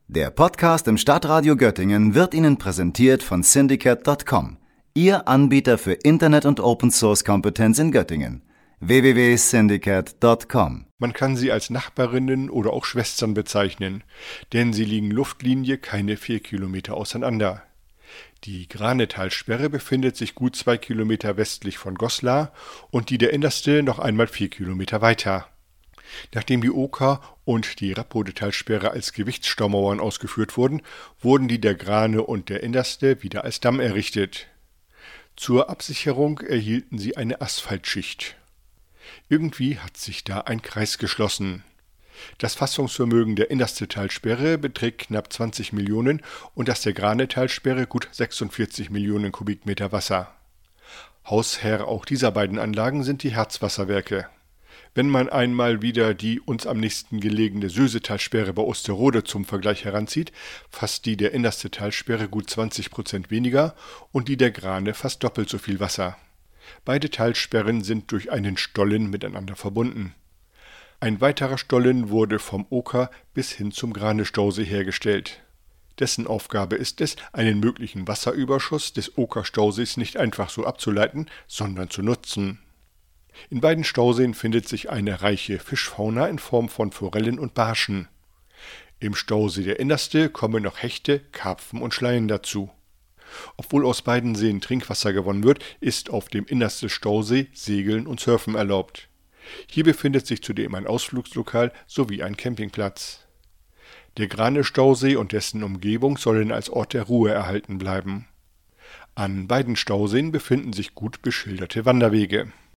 Der Podcast im Stadtradio Göttingen wird Ihnen präsentiert von Syndicate.com, Ihr Anbieter für Internet- und Open-Source-Kompetenz in Göttingen. www.syndicate.com. Man kann sie als Nachbarinnen oder auch Schwestern bezeichnen, denn sie liegen Luftlinie keine 4 Kilometer auseinander. Die Granetalsperre befindet sich gut 2 Kilometer westlich von Goslar und die der Innerste noch einmal 4 Kilometer weiter. Nachdem die Oker und die Rappodetalsperre als Gewichtsstaumauern ausgeführt wurden, wurden die der Grane und der Innerste wieder als Damm errichtet. Zur Absicherung erhielten sie eine Asphaltschicht. Irgendwie hat sich da ein Kreis geschlossen. Das Fassungsvermögen der Innerste Talsperre beträgt knapp 20 Millionen und das der Granetalsperre gut 46 Millionen Kubikmeter Wasser. Hausherr auch dieser beiden Anlagen sind die Herzwasserwerke. Wenn man einmal wieder die uns am nächsten gelegene Sösetalsperre bei Osterode zum Vergleich heranzieht, fasst die der Innerste Talsperre gut 20% weniger und die der Grane fast doppelt so viel Wasser. Beide Talsperren sind durch einen Stollen miteinander verbunden. Ein weiterer Stollen wurde vom Oker bis hin zum Grane-Stausee hergestellt. Dessen Aufgabe ist es, einen möglichen Wasserüberschuss des Oker-Stausees nicht einfach so abzuleiten, sondern zu nutzen. In beiden Stauseen findet sich eine reiche Fischfauna in Form von Forellen und Barschen. Im Stausee der Innerste kommen noch Hechte, Karpfen und Schleien dazu. Obwohl aus beiden Seen Trinkwasser gewonnen wird, ist auf dem Innerste Stausee Segeln und Surfen erlaubt. Hier befindet sich zudem ein Ausflugslokal sowie ein Campingplatz. Der Grane-Stausee und dessen Umgebung sollen als Ort der Ruhe erhalten bleiben. An beiden Stauseen befinden sich gut beschilderte Wanderwege.